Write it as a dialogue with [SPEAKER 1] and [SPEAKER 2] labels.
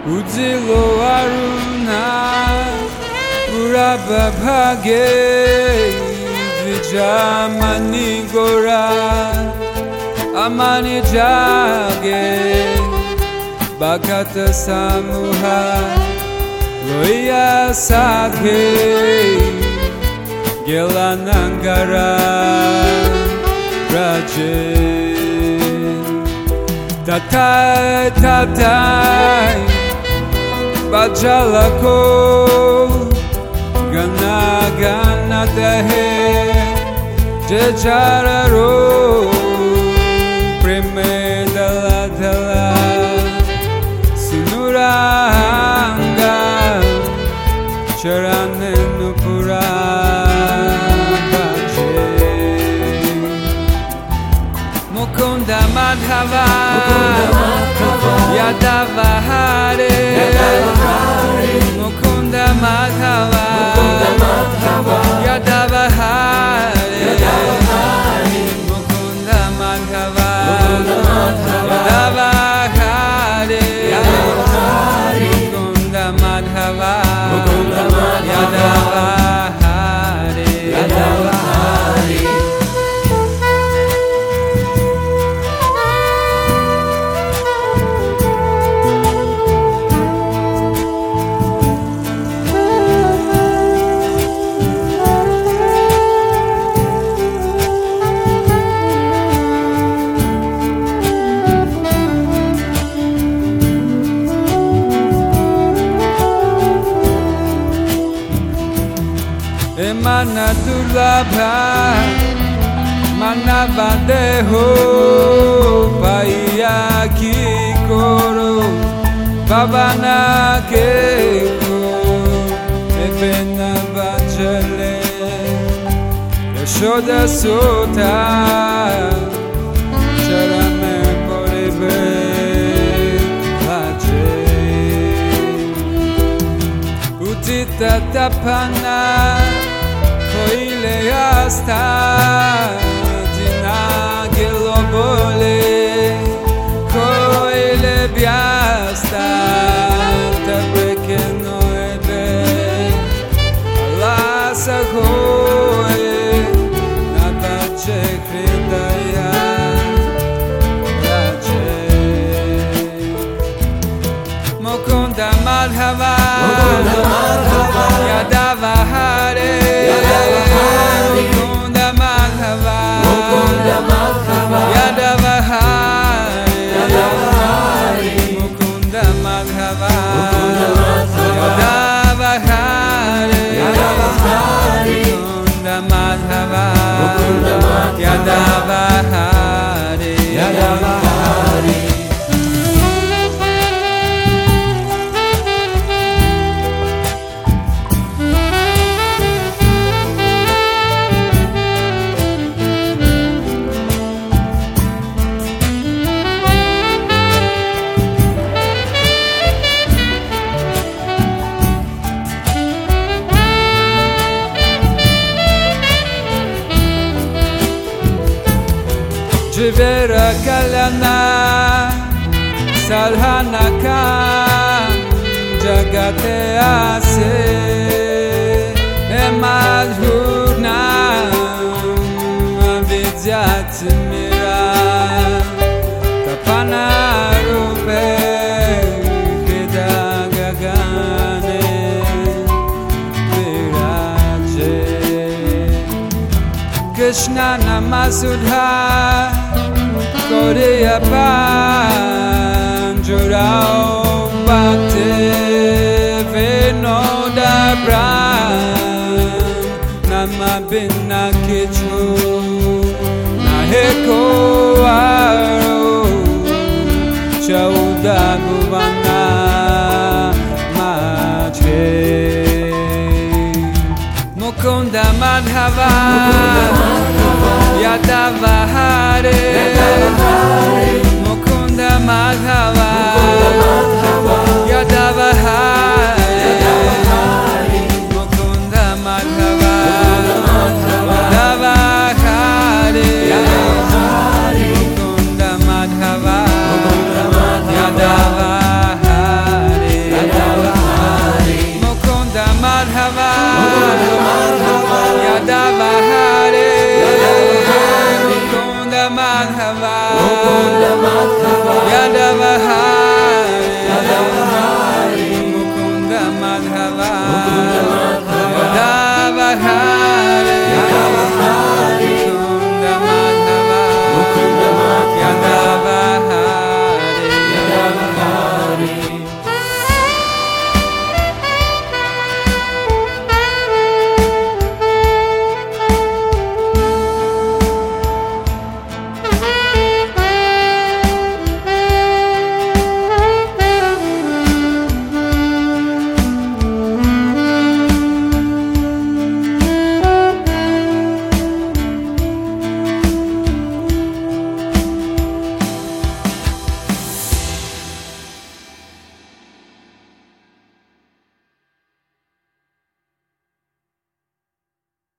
[SPEAKER 1] Udilo aruna Urababhage Dvijamani gora Amani jage Bhagata samuha Loya sadhe Gelanangara Raje Tatai tatai Bajalako Gana gana dahe Jejararo Preme dala dala Sinuranga Charane nupura Bhaje Mukunda Madhava Yadava Hare Mukunda Madhava Yadava Hare Mukunda Madhava Yadava Hare Mukunda Madhava Yadava Hare Mana durlabha Mana bandeho Paiya ki koro Bhavana keko Ebena bachale Yashoda sota Charame poribe Bhaje Utita tapana Koile asta Dina gelobole Koile biasta Tabreke noebe Allah sahoe Natache kridaya Raje Mukunda Madhava Yadava Hare Mukunda Madhava Yadava Hare Mukunda Madhava Yadava Hare Mukunda Madhava Yadava Hare Jivera Kalyana Salhanaka Jagate Ase Emadhurna Vidyat Mira Tapana Rupe Hridagagane Viraje Krishna Namasudha Korea Panjurao Bhakti Vinoda Brahm Nama Binna Kichu Naheko Aro Chauda Bhuvana Maje Mukunda Madhava Yadava Hare Mukunda Madhava Yadava Hare Mukunda Madhava Yadava Hare Mukunda Madhava Yadava Hare Madhava
[SPEAKER 2] Mukunda Madhava
[SPEAKER 1] Yadava